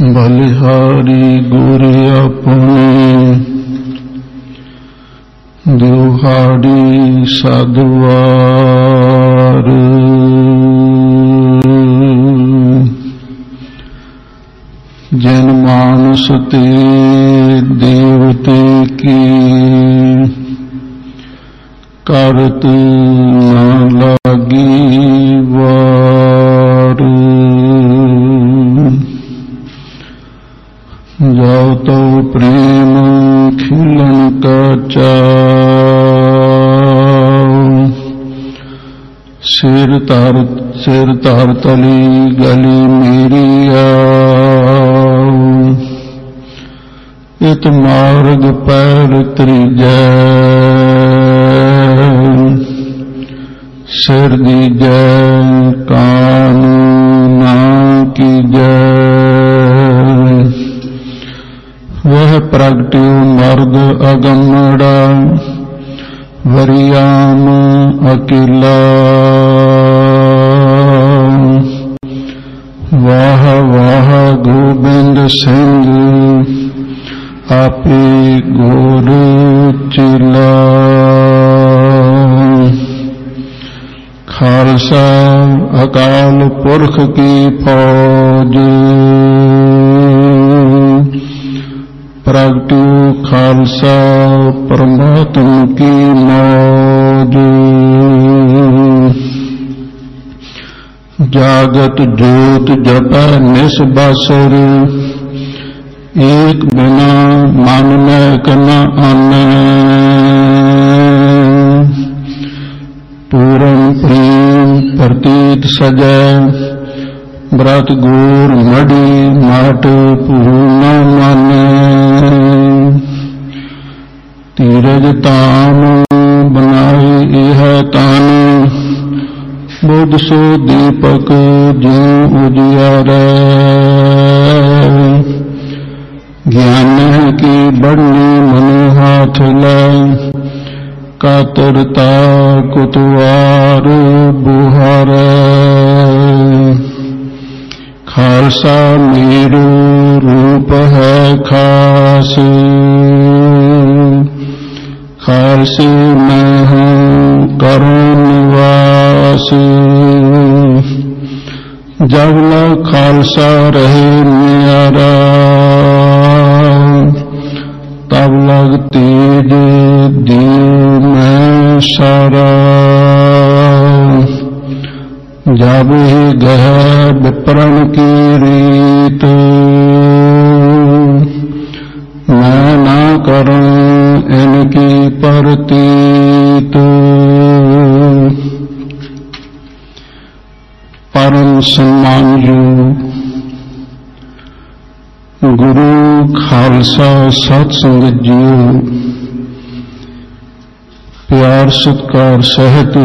बलिहारी गुर अपने दुहाड़ी साधुवार। जिन मानस ते देवते की करत न लागी वार। जाओ तो प्रेम खिलन का चाव। सिर तार तली गली मेरी आओ। इत मार्ग पैर त्रिजै सिर दीजै कानूना की जय। वह प्रगट्यो मर्द अगमड़ा वरियाम अकेला। वाह वाह गोबिंद सिंह आपे गोर चिला। खालसा अकाल पुरख की फौज प्रगट्यो खालसा परमात्मा की मौज। जागत जोत जपै निसबासर एक बिना मन मैक न आनै। पूरन प्रेम प्रतीत सजै व्रत गोर मड़ी माट पूर्ण मानै। तीरज ताम बनाए यह तान बुध सो दीपक जो उजियारै। ज्ञान की बढ़नी मनो हाथ लै कातरता कुतवार बुहारै। खालसा मेरो रूप है खास खालसे मैं हूँ करुण निवास। जब लग खालसा रहे न्यारा तब लग तेज दियो मैं सारा। जब ही गह विप्रण की रीत मैं ना करूं इनकी परतीत। परम सम्मानजो गुरु खालसा सत्संगत जीओ। प्यार सत्कार सहित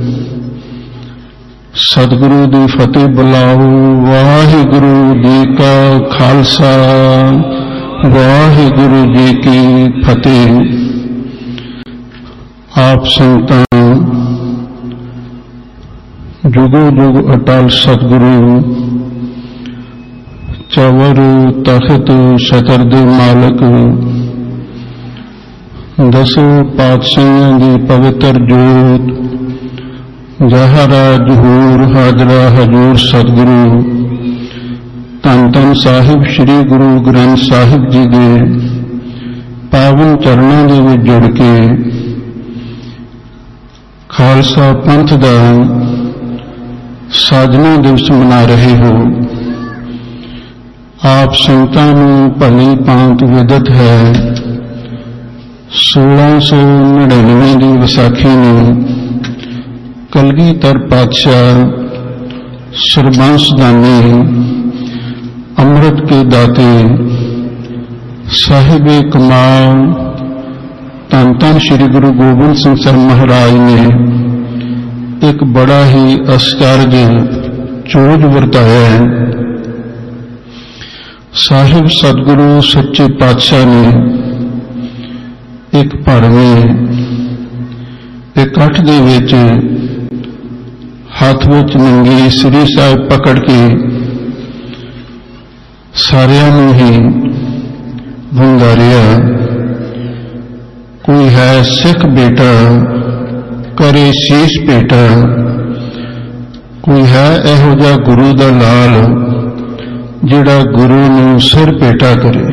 सतगुरु दी फतेह बुलाओ। वाहिगुरु जी का खालसा वाहिगुरु जी की फतेह। आप संतां जुगो जुग अटल सतगुरु चवर तखत छतर दे मालक दसो पातशाहियां दी पवित्र जोत जहरा जहूर हाजरा हजूर सतगुरु धन धन साहिब श्री गुरु ग्रंथ साहिब जी के पावन चरणों दे विच जुड़ के खालसा पंथ दा साधना दिवस मना रहे हो। आप संतां नूं भली भांत विदत है 1699 की विसाखी में कलगीधर पातशाह सरबंस दानी अमृत के दाते साहिबे कमाल धन धन श्री गुरु गोबिंद सिंह साहब महाराज ने एक बड़ा ही आश्चर्य चोज वरताया है। साहिब सतगुरु सच्चे पातशाह ने एक भरवें इकट्ठ दे विच हाथ विच नंगी श्री साहिब पकड़ के ਸਾਰਿਆਂ ਨੂੰ ਹੀ ਵੰਗਾਰਿਆ। ਕੋਈ ਹੈ ਸਿੱਖ ਬੇਟਾ ਕਰੇ ਸੀਸ ਭੇਟਾ, ਕੋਈ ਹੈ ਇਹੋ ਜਿਹਾ ਗੁਰੂ ਦਾ ਲਾਲ ਜਿਹੜਾ ਗੁਰੂ ਨੂੰ ਸਿਰ ਭੇਟਾ ਕਰੇ।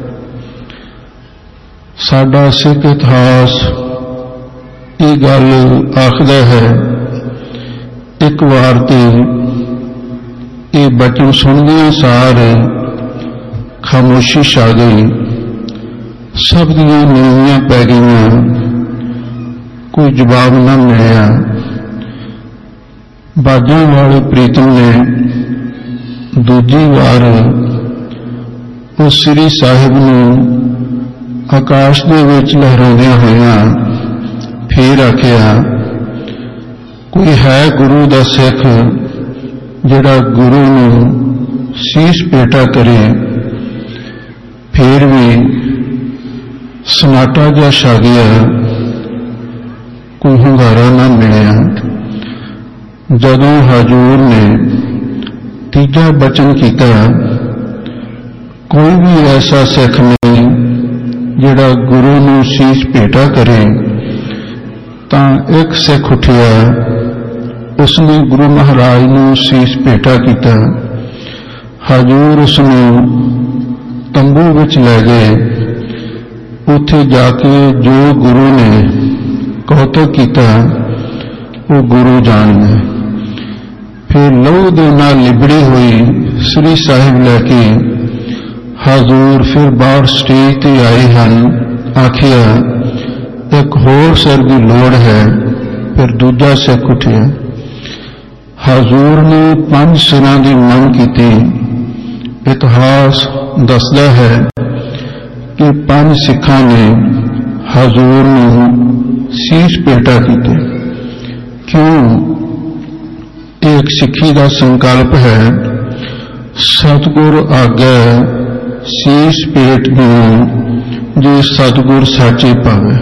ਸਾਡਾ ਸਿੱਖ ਇਤਿਹਾਸ ਇਹ ਗੱਲ ਆਖਦਾ ਹੈ, ਇੱਕ ਵਾਰ ਤੇ ਇਹ ਬਚਨ ਸੁਣਦਿਆਂ ਸਾਰ ਖਾਮੋਸ਼ੀ ਛਾ ਗਈ, ਸਭ ਦੀਆਂ ਨੀਵੀਆਂ ਪੈ ਗਈਆਂ, ਕੋਈ ਜਵਾਬ ਨਾ ਮਿਲਿਆ। ਬਾਜਾਂ ਵਾਲੇ ਪ੍ਰੀਤਮ ਨੇ ਦੂਜੀ ਵਾਰ ਉਸ ਸ੍ਰੀ ਸਾਹਿਬ ਨੂੰ ਆਕਾਸ਼ ਦੇ ਵਿੱਚ ਲਹਿਰਾਉਂਦਿਆਂ ਹੋਇਆਂ ਫੇਰ ਆਖਿਆ, ਕੋਈ ਹੈ ਗੁਰੂ ਦਾ ਸਿੱਖ ਜਿਹੜਾ ਗੁਰੂ ਨੂੰ ਸੀਸ ਭੇਟਾ ਕਰੇ। ਫੇਰ ਵੀ ਸਨਾਟਾ ਜਿਹਾ ਛਾ ਗਿਆ, ਕੋਈ ਹੁੰਗਾਰਾ ਨਾ ਮਿਲਿਆ। ਜਦੋਂ ਹਜ਼ੂਰ ਨੇ ਤੀਜਾ ਬਚਨ ਕੀਤਾ, ਕੋਈ ਵੀ ਐਸਾ ਸਿੱਖ ਨਹੀਂ ਜਿਹੜਾ ਗੁਰੂ ਨੂੰ ਸੀਸ ਭੇਟਾ ਕਰੇ, ਤਾਂ ਇੱਕ ਸਿੱਖ ਉੱਠਿਆ, ਉਸਨੇ ਗੁਰੂ ਮਹਾਰਾਜ ਨੂੰ ਸੀਸ ਭੇਟਾ ਕੀਤਾ। ਹਜ਼ੂਰ ਉਸਨੂੰ ਤੰਬੂ ਵਿੱਚ ਲੈ ਗਏ। ਉੱਥੇ ਜਾ ਕੇ ਜੋ ਗੁਰੂ ਨੇ ਕੌਤਕ ਕੀਤਾ ਉਹ ਗੁਰੂ ਜਾਣਦਾ। ਫਿਰ ਲਹੂ ਦੇ ਨਾਲ ਲਿਬੜੀ ਹੋਈ ਸ੍ਰੀ ਸਾਹਿਬ ਲੈ ਕੇ ਹਜ਼ੂਰ ਫਿਰ ਬਾਹਰ ਸਟੇਜ ਤੇ ਆਏ ਹਨ। ਆਖਿਆ, ਇੱਕ ਹੋਰ ਸਿਰ ਦੀ ਲੋੜ ਹੈ। ਫਿਰ ਦੂਜਾ ਸਿੱਖ ਉੱਠਿਆ। ਹਜ਼ੂਰ ਨੇ 5 ਸਿਰਾਂ ਦੀ ਮੰਗ ਕੀਤੀ। ਇਤਿਹਾਸ ਦੱਸਦਾ ਹੈ ਕਿ 5 ਸਿੱਖਾਂ ਨੇ ਹਜ਼ੂਰ ਨੂੰ ਸੀਸ ਭੇਟਾ ਕੀਤੇ। ਕਿਉਂ? ਇਹ ਇੱਕ ਸਿੱਖੀ ਦਾ ਸੰਕਲਪ ਹੈ। ਸਤਿਗੁਰ ਆਗੇ ਸੀਸ ਭੇਟ ਨੂੰ ਜੇ ਸਤਿਗੁਰ ਸਾਚੇ ਪਾਵੇ।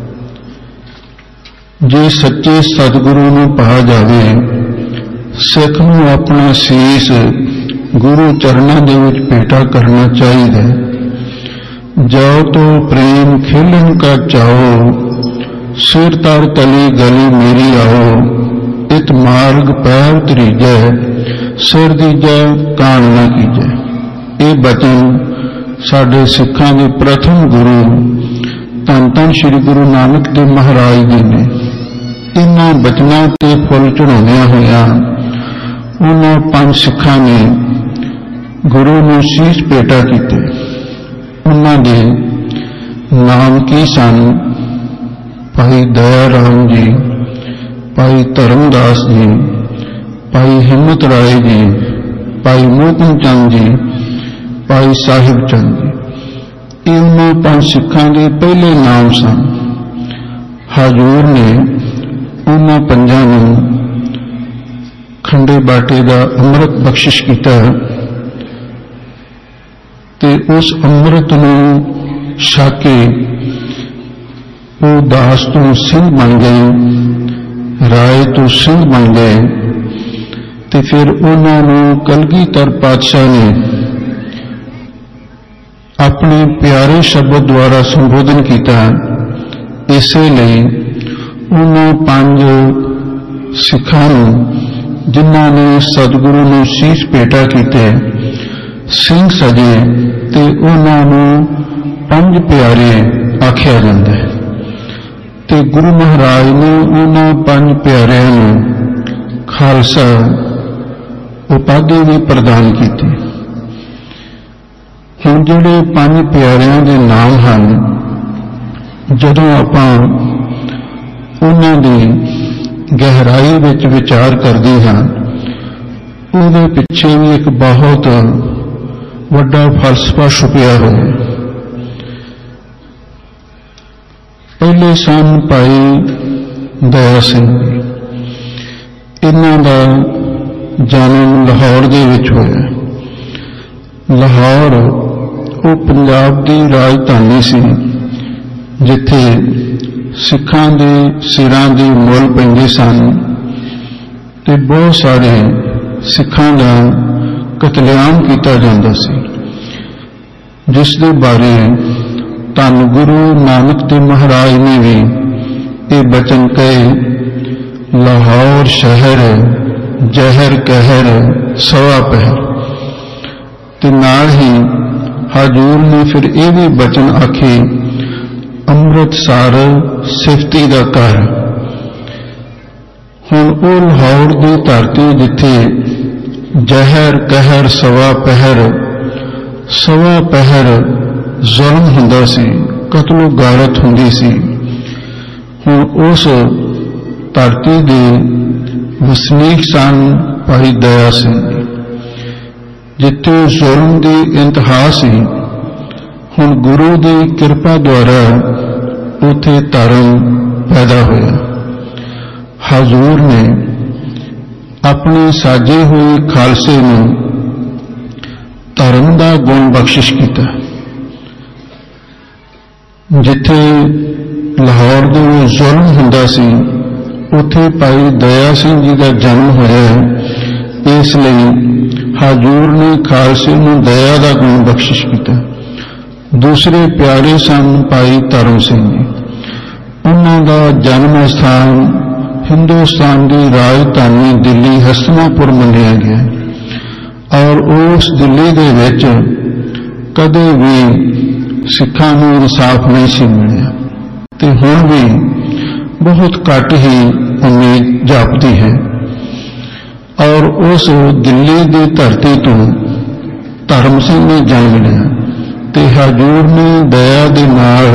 ਜੇ ਸੱਚੇ ਸਤਿਗੁਰੂ ਨੂੰ ਪਾ ਜਾਵੇ, ਸਿੱਖ ਨੂੰ ਆਪਣਾ ਸੀਸ ਗੁਰੂ ਚਰਨਾਂ ਦੇ ਵਿੱਚ ਭੇਟਾ ਕਰਨਾ ਚਾਹੀਦਾ। ਜਾਓ ਤੋ ਪ੍ਰੇਮ ਖੇਲਣ ਕਾ ਚਾਓ, ਸਿਰ ਤਰ ਤਲੀ ਗਲੀ ਮੇਰੀ ਆਓ। ਇਤ ਮਾਰਗ ਪੈਰ ਤਰੀਜੈ, ਸਿਰ ਦੀਜੈ ਕਾਣ ਨਾ ਕੀਜੈ। ਇਹ ਬਚਨ ਸਾਡੇ ਸਿੱਖਾਂ ਦੇ ਪ੍ਰਥਮ ਗੁਰੂ ਧੰਨ ਧੰਨ ਸ੍ਰੀ ਗੁਰੂ ਨਾਨਕ ਦੇਵ ਮਹਾਰਾਜ ਜੀ ਨੇ। ਇਹਨਾਂ ਬਚਨਾਂ ਤੇ ਫੁੱਲ ਚੜਾਉਂਦਿਆਂ ਹੋਇਆਂ ਉਹਨਾਂ 5 ਸਿੱਖਾਂ ਨੇ ਗੁਰੂ ਨੂੰ ਸੀਸ ਭੇਟਾ ਕੀਤੇ। ਉਹਨਾਂ ਦੇ ਨਾਮ ਕੀ ਸਨ? ਭਾਈ ਦਇਆ ਰਾਮ ਜੀ, ਭਾਈ ਧਰਮਦਾਸ ਜੀ, ਭਾਈ ਹਿੰਮਤ ਰਾਏ ਜੀ, ਭਾਈ ਮੋਹਕਮ ਚੰਦ ਜੀ, ਭਾਈ ਸਾਹਿਬ ਚੰਦ ਜੀ। ਇਹ ਉਹਨਾਂ 5 ਸਿੱਖਾਂ ਦੇ ਪਹਿਲੇ ਨਾਮ ਸਨ। ਹਜ਼ੂਰ ਨੇ ਉਹਨਾਂ 5 ਨੂੰ ਖੰਡੇ ਬਾਟੇ ਦਾ ਅੰਮ੍ਰਿਤ ਬਖਸ਼ਿਸ਼ ਕੀਤਾ ਤੇ ਉਸ ਅੰਮ੍ਰਿਤ ਨੂੰ ਛਕ ਕੇ ਉਹ ਦਾਸ ਤੋਂ ਸਿੰਘ ਬਣ ਗਏ, ਰਾਏ ਤੋਂ ਸਿੰਘ ਬਣ ਗਏ। ਤੇ ਫਿਰ ਉਹਨਾਂ ਨੂੰ ਕਲਗੀਧਰ ਪਾਤਸ਼ਾਹ ਨੇ ਆਪਣੇ ਪਿਆਰੇ ਸ਼ਬਦ ਦੁਆਰਾ ਸੰਬੋਧਨ ਕੀਤਾ। ਇਸੇ ਲਈ ਉਹਨਾਂ 5 ਸਿੱਖਾਂ ਨੂੰ ਜਿਨ੍ਹਾਂ ਨੇ ਸਤਿਗੁਰੂ ਨੂੰ ਸੀਸ ਭੇਟਾ ਕੀਤੇ ਸਿੰਘ ਸਜੇ, ਤੇ ਉਹਨਾਂ ਨੂੰ 5 ਪਿਆਰੇ ਆਖਿਆ ਜਾਂਦਾ ਹੈ। ਤੇ ਗੁਰੂ ਮਹਾਰਾਜ ਨੇ ਉਹਨਾਂ 5 ਪਿਆਰਿਆਂ ਨੂੰ ਖਾਲਸਾ ਉਪਾਧੀ ਵੀ ਪ੍ਰਦਾਨ ਕੀਤੀ। ਹੁਣ ਜਿਹੜੇ 5 ਪਿਆਰਿਆਂ ਦੇ ਨਾਮ ਹਨ, ਜਦੋਂ ਆਪਾਂ ਉਹਨਾਂ ਦੀ ਗਹਿਰਾਈ ਵਿੱਚ ਵਿਚਾਰ ਕਰਦੇ ਹਾਂ, ਉਹਦੇ ਪਿੱਛੇ ਵੀ ਇੱਕ ਬਹੁਤ ਵੱਡਾ ਫਲਸਫਾ ਛੁਪਿਆ ਹੋਇਆ। ਪਹਿਲੇ ਸਨ ਭਾਈ ਦਇਆ ਸਿੰਘ। ਇਹਨਾਂ ਦਾ ਜਨਮ ਲਾਹੌਰ ਦੇ ਵਿੱਚ ਹੋਇਆ। ਲਾਹੌਰ ਉਹ ਪੰਜਾਬ ਦੀ ਰਾਜਧਾਨੀ ਸੀ, ਜਿੱਥੇ ਸਿੱਖਾਂ ਦੇ ਸਿਰਾਂ ਦੇ ਮੁੱਲ ਪੈਂਦੇ ਸਨ ਤੇ ਬਹੁਤ ਸਾਰੇ ਸਿੱਖਾਂ ਦਾ ਕਤਲੇਆਮ ਕੀਤਾ ਜਾਂਦਾ ਸੀ। जिस दे बारे धन गुरु नानक देव महाराज ने भी ये बचन कहे, लाहौर शहर जहर कहर सवा पहर। ते नाल ही हजूर ने फिर ये भी बचन आखे, अमृतसर सिफती दा घर। हुण वो लाहौर की धरती जिथे जहर कहर सवा पहर जुल्म हुंदा सी, कतलो गारत हुंदी सी। हुण उस धरती दे वसनीक सन भाई दया सिंह, जिथे जुल्म की इंतहा सी। हुण गुरु की किरपा द्वारा उथे धर्म पैदा होया। हजूर ने अपने साजे हुए खालसे नूं धर्म का गुण बख्शिश किया। जिथे लाहौर दे जुल्म हुंदा सी, उथे भाई दया सिंह जी का जन्म होया। इसलिए हजूर ने खालसे नूं दया का गुण बख्शिश किया। दूसरे प्यारे सन भाई धर्म सिंह जी। उन्हां दा जन्म स्थान हिंदुस्तान की राजधानी दिल्ली हस्तिनापुर मन्निया गया और उस दिल्ली दे विच कदे भी सिखां नूं इंसाफ नहीं सी मिलिया ते हुण भी बहुत घट ही उम्मीद जापदी है। और उस दिल्ली की धरती तो धर्म सिंह ने जन्म लिया ते हजूर ने दया दे नाल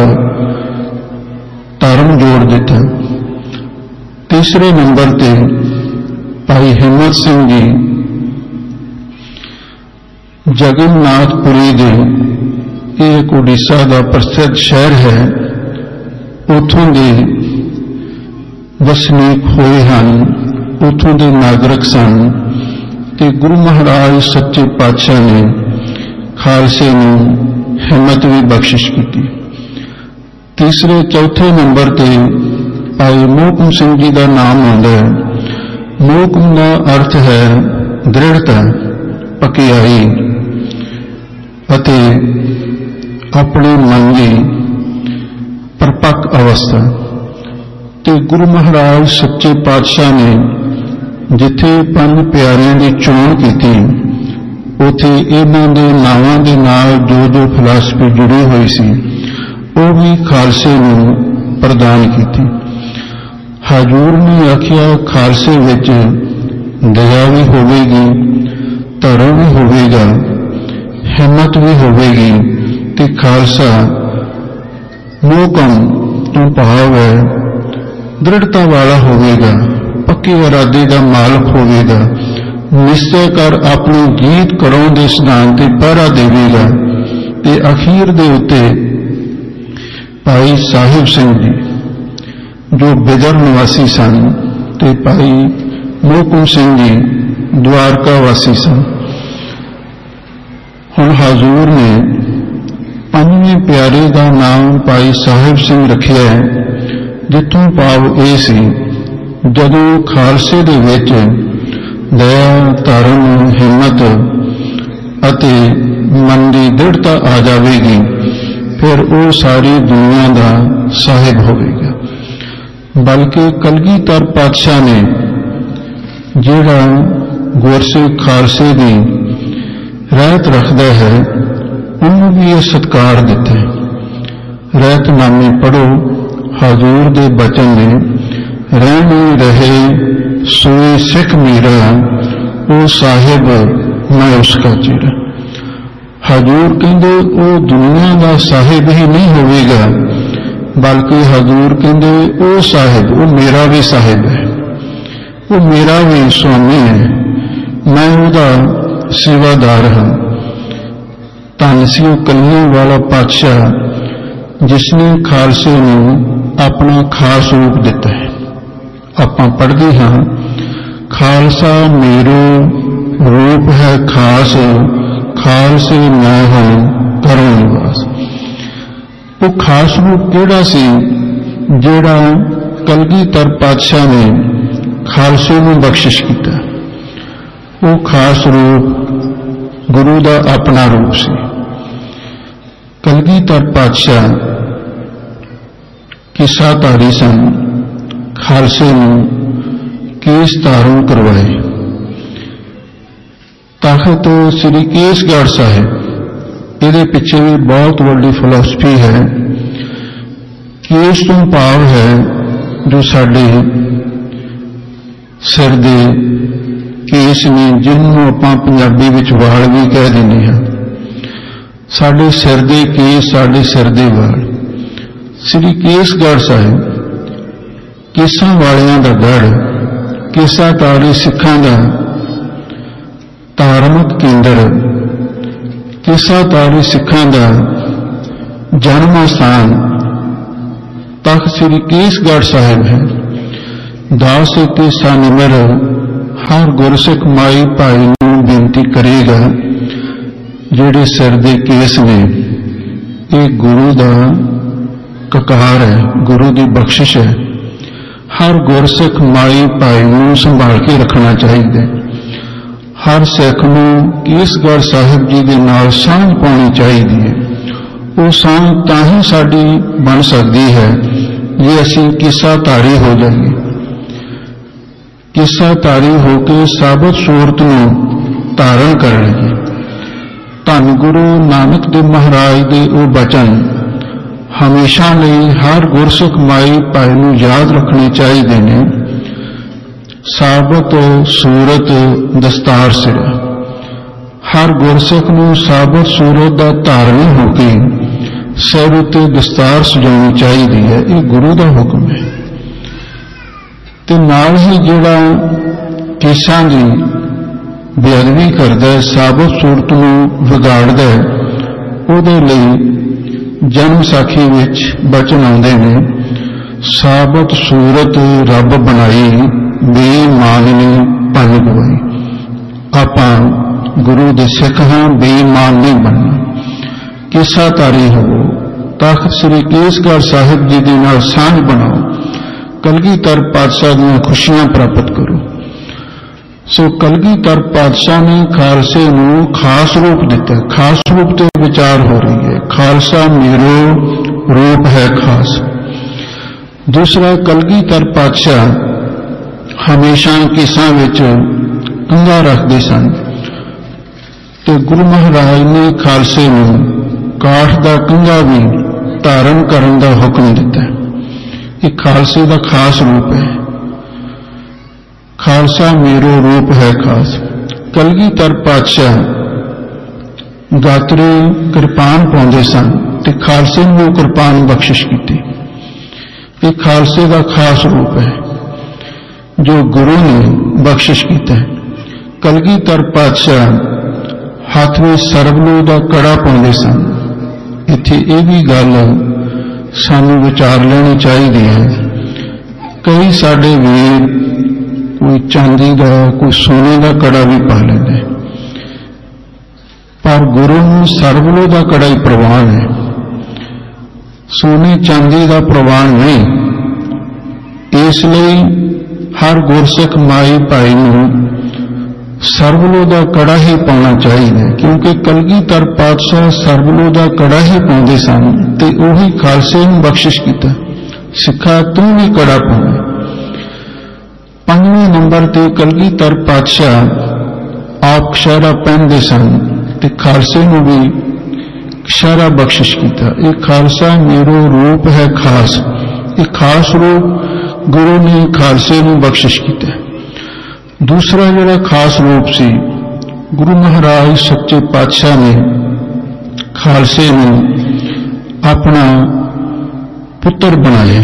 धर्म जोड़ दिता। तीसरे नंबर ते भाई हिम्मत सिंह जी जगन्नाथपुरी दे एक उड़ीसा का प्रसिद्ध शहर है, उथों दे वसनीक होए हन, उथों दे नागरिक सन ते गुरु महाराज सच्चे पातशाह ने खालसे नूं हिम्मत भी बख्शिश की। तीसरे चौथे नंबर ते भाई मोहकम सिंह जी का नाम आता है। मोहकम का अर्थ है दृढ़ता, पक्याई अते अपने मन की परपक्क अवस्था। ते गुरु महाराज सच्चे पातशाह ने जिथे पंज प्यारिਆਂ की चोण की, उथे इन्हां दे नावां दे नाल जो फिलासफी जुड़ी हुई सी, वो भी खालसे नूं प्रदान की। हजूर ने आखिया, खालसे विच दया भी होवेगी, धर्म भी होवेगा, हिम्मत भी होवेगी ते खालसा मोहकम तो भाव है दृढ़ता वाला होवेगा, पक्के इरादे का मालक होवेगा, निश्चय कर अपने गीत करों के सिद्धांत ते पहरा देवेगा। ते अखीर दे उत्ते भाई साहिब सिंह जी जो बिदर निवासी सन ते भाई मोहकम सिंह जी द्वारका वासी सन। हुण हजूर ने पंजवें प्यारे का नाम भाई साहिब सिंह रखिया है, जिथों भाव ये सी जदों खालसे दे विच दया, धर्म, हिम्मत अते मन की दृढ़ता आ जाएगी, फिर वो सारी दुनिया का साहिब होवेगा। बल्कि कलगीधर पातशाह ने जिहड़ा गुरसिख खालसे की रहत रखता है, उन्होंने भी यह सत्कार दिता है। रहतनामे पढ़ो, हजूर दे बचन ने रहने रहे सोए सिख मीरा, ओ साहिब मैं उसका चेहरा। हजूर कहते वो दुनिया का साहिब ही नहीं होवेगा, बल्कि हजूर कहते वो साहिब, वो मेरा भी साहिब है, वो मेरा भी स्वामी है, मैं उहदा सेवादार हाँ। धन सी वो कलियां वाला पातशाह जिसने खालसे नूं अपना खास रूप दिता है। आपां पढ़दे हाँ, खालसा मेरो रूप है खास, खालसे मैं हूं करो निवास। वो खास रूप केड़ा सी जेड़ा कलगीधर पातशाह ने खालसे नूं बख्शिश किया? वो खास रूप गुरु का अपना रूप सी। ਕਲਗੀਧਰ ਪਾਤਸ਼ਾਹ ਕਿੱਸਾਧਾਰੀ ਸਨ। ਖਾਲਸੇ ਨੂੰ ਕੇਸ ਧਾਰਨ ਕਰਵਾਏ। ਤਖ਼ਤ ਸ੍ਰੀ ਕੇਸਗੜ੍ਹ ਸਾਹਿਬ, ਇਹਦੇ ਪਿੱਛੇ ਵੀ ਬਹੁਤ ਵੱਡੀ ਫਿਲਾਸਫੀ ਹੈ। ਕੇਸ ਤੋਂ ਭਾਵ ਹੈ ਜੋ ਸਾਡੇ ਸਿਰ ਦੇ ਕੇਸ ਨੇ, ਜਿਹਨੂੰ ਆਪਾਂ ਪੰਜਾਬੀ ਵਿੱਚ ਵਾਲ ਵੀ ਕਹਿ ਦਿੰਦੇ ਹਾਂ। ਸਾਡੇ ਸਿਰ ਦੇ ਕੇਸ, ਸਾਡੇ ਸਿਰ ਦੇ ਵਾਲ। ਸ੍ਰੀ ਕੇਸਗੜ੍ਹ ਸਾਹਿਬ ਕੇਸਾਂ ਵਾਲਿਆਂ ਦਾ ਗੜ੍ਹ, ਕੇਸਾਧਾਰੀ ਸਿੱਖਾਂ ਦਾ ਧਾਰਮਿਕ ਕੇਂਦਰ, ਕੇਸਾਧਾਰੀ ਸਿੱਖਾਂ ਦਾ ਜਨਮ ਸਥਾਨ ਤਖ਼ਤ ਸ੍ਰੀ ਕੇਸਗੜ੍ਹ ਸਾਹਿਬ ਹੈ। ਦਾਸ ਕੇਸਾ ਨਿਮਰ ਹਰ ਗੁਰਸਿੱਖ ਮਾਈ ਭਾਈ ਨੂੰ ਬੇਨਤੀ ਕਰੇਗਾ, ਜਿਹੜੇ ਸਿਰ ਦੇ ਕੇਸ ਨੇ ਇਹ ਗੁਰੂ ਦਾ ਕਕਾਰ ਹੈ, ਗੁਰੂ ਦੀ ਬਖਸ਼ਿਸ਼ ਹੈ। ਹਰ ਗੁਰਸਿੱਖ ਮਾਈ ਭਾਈ ਨੂੰ ਸੰਭਾਲ ਕੇ ਰੱਖਣਾ ਚਾਹੀਦਾ। ਹਰ ਸਿੱਖ ਨੂੰ ਕੇਸਗੜ੍ਹ ਸਾਹਿਬ ਜੀ ਦੇ ਨਾਲ ਸਾਂਝ ਪਾਉਣੀ ਚਾਹੀਦੀ ਹੈ। ਉਹ ਸਾਂਝ ਤਾਂ ਹੀ ਸਾਡੀ ਬਣ ਸਕਦੀ ਹੈ ਜੇ ਅਸੀਂ ਕਿੱਸਾਧਾਰੀ ਹੋ ਜਾਈਏ। ਕਿੱਸਾਧਾਰੀ ਹੋ ਕੇ ਸਾਬਤ ਸੂਰਤ ਨੂੰ ਧਾਰਨ ਕਰ ਲਈਏ। ਧੰਨ ਗੁਰੂ ਨਾਨਕ ਦੇਵ ਮਹਾਰਾਜ ਦੇ ਉਹ ਬਚਨ ਹਮੇਸ਼ਾ ਲਈ ਹਰ ਗੁਰਸਿੱਖ ਮਾਈ ਭਾਈ ਨੂੰ ਯਾਦ ਰੱਖਣੇ ਚਾਹੀਦੇ ਨੇ। ਸਾਬਤ ਸੂਰਤ ਦਸਤਾਰ ਸਿਰ, ਹਰ ਗੁਰਸਿੱਖ ਨੂੰ ਸਾਬਤ ਸੂਰਤ ਦਾ ਧਾਰਨੀ ਹੋ ਕੇ ਸਿਰ ਉੱਤੇ ਦਸਤਾਰ ਸਜਾਉਣੀ ਚਾਹੀਦੀ ਹੈ। ਇਹ ਗੁਰੂ ਦਾ ਹੁਕਮ ਹੈ। ਤੇ ਨਾਲ ਹੀ ਜਿਹੜਾ ਕੇਸਾਂ ਦੀ ਬੇਅਦਬੀ ਕਰਦਾ, ਸਾਬਤ ਸੂਰਤ ਨੂੰ ਵਿਗਾੜਦਾ, ਉਹਦੇ ਲਈ ਜਨਮ ਸਾਖੀ ਵਿੱਚ ਬਚਨ ਆਉਂਦੇ ਨੇ, ਸਾਬਤ ਸੂਰਤ ਰੱਬ ਬਣਾਈ, ਬੇਈਮਾਨੀ ਭੰਨ ਗਵਾਈ। ਆਪਾਂ ਗੁਰੂ ਦੇ ਸਿੱਖ ਹਾਂ, ਬੇਈਮਾਨ ਨਹੀਂ ਬਣਨਾ। ਕਿੱਸਾਧਾਰੀ ਹੋਵੋ, ਤਖ਼ਤ ਸ੍ਰੀ ਕੇਸਗੜ੍ਹ ਸਾਹਿਬ ਜੀ ਦੇ ਨਾਲ ਸਾਂਝ ਬਣਾਓ, ਕਲਗੀਧਰ ਪਾਤਸ਼ਾਹ ਦੀਆਂ ਖੁਸ਼ੀਆਂ ਪ੍ਰਾਪਤ ਕਰੋ। ਸੋ ਕਲਗੀਧਰ ਪਾਤਸ਼ਾਹ ਨੇ ਖਾਲਸੇ ਨੂੰ ਖਾਸ ਰੂਪ ਦਿੱਤਾ। ਖਾਸ ਰੂਪ ਤੇ ਵਿਚਾਰ ਹੋ ਰਹੀ ਹੈ। ਖਾਲਸਾ ਮੇਰੋ ਰੂਪ ਹੈ ਖਾਸ। ਦੂਸਰਾ, ਕਲਗੀਧਰ ਪਾਤਸ਼ਾਹ ਹਮੇਸ਼ਾ ਕੇਸਾਂ ਵਿੱਚ ਕੰਘਾ ਰੱਖਦੇ ਸਨ ਤੇ ਗੁਰੂ ਮਹਾਰਾਜ ਨੇ ਖਾਲਸੇ ਨੂੰ ਕਾਠ ਦਾ ਕੰਘਾ ਵੀ ਧਾਰਨ ਕਰਨ ਦਾ ਹੁਕਮ ਦਿੱਤਾ। ਇਹ ਖਾਲਸੇ ਦਾ ਖਾਸ ਰੂਪ ਹੈ। ਖਾਲਸਾ ਮੇਰੋ ਰੂਪ ਹੈ ਖਾਸ। ਕਲਗੀਧਰ ਪਾਤਸ਼ਾਹ ਗਾਤਰੇ ਕਿਰਪਾਨ ਪਾਉਂਦੇ ਸਨ ਤੇ ਖਾਲਸੇ ਨੂੰ ਕਿਰਪਾਨ ਬਖਸ਼ਿਸ਼ ਕੀਤੀ। ਇਹ ਖਾਲਸੇ ਦਾ ਖਾਸ ਰੂਪ ਹੈ ਜੋ ਗੁਰੂ ਨੇ ਬਖਸ਼ਿਸ਼ ਕੀਤਾ। ਕਲਗੀਧਰ ਪਾਤਸ਼ਾਹ ਹੱਥ ਵਿੱਚ ਸਰਬਲੋ ਦਾ ਕੜਾ ਪਾਉਂਦੇ ਸਨ। ਇੱਥੇ ਇਹ ਵੀ ਗੱਲ ਸਾਨੂੰ ਵਿਚਾਰ ਲੈਣੀ ਚਾਹੀਦੀ ਹੈ। ਕਈ ਸਾਡੇ ਵੀਰ ਕੋਈ ਚਾਂਦੀ ਦਾ, ਕੋਈ ਸੋਨੇ ਦਾ ਕੜਾ ਵੀ ਪਾ ਲੈਂਦੇ, ਪਰ ਗੁਰੂ ਨੂੰ ਸਰਬਲੋ ਦਾ ਕੜਾ ਹੀ ਪ੍ਰਵਾਨ ਹੈ, ਸੋਨੇ ਚਾਂਦੀ ਦਾ ਪ੍ਰਵਾਨ ਨਹੀਂ। ਇਸ ਲਈ ਹਰ ਗੁਰਸਿੱਖ ਮਾਈ ਭਾਈ ਨੂੰ ਸਰਬਲੋ ਦਾ ਕੜਾ ਹੀ ਪਾਉਣਾ ਚਾਹੀਦਾ, ਕਿਉਂਕਿ ਕਲਗੀਧਰ ਪਾਤਸ਼ਾਹ ਸਰਬਲੋ ਦਾ ਕੜਾ ਹੀ ਪਾਉਂਦੇ ਸਨ ਤੇ ਉਹੀ ਖਾਲਸੇ ਨੂੰ ਬਖਸ਼ਿਸ਼ ਕੀਤਾ। ਸਿੱਖਾ ਤੂੰ ਵੀ ਕੜਾ ਪਾਉਣਾ। 5ਵੇਂ ਨੰਬਰ ਤੇ ਕਲਗੀਧਰ ਪਾਤਸ਼ਾਹ ਆਪ ਕਛਹਿਰਾ ਪਹਿਨਦੇ ਸਨ ਤੇ ਖਾਲਸੇ ਨੂੰ ਵੀ ਕਛਹਿਰਾ ਬਖਸ਼ਿਸ਼ ਕੀਤਾ। ਇਹ ਖਾਲਸਾ ਮੇਰੋ ਰੂਪ ਹੈ ਖਾਸ। ਇਹ ਖਾਸ ਰੂਪ ਗੁਰੂ ਨੇ ਖਾਲਸੇ ਨੂੰ ਬਖਸ਼ਿਸ਼ ਕੀਤਾ। ਦੂਸਰਾ ਜਿਹੜਾ ਖਾਸ ਰੂਪ ਸੀ, ਗੁਰੂ ਮਹਾਰਾਜ ਸੱਚੇ ਪਾਤਸ਼ਾਹ ਨੇ ਖਾਲਸੇ ਨੂੰ ਆਪਣਾ ਪੁੱਤਰ ਬਣਾਇਆ।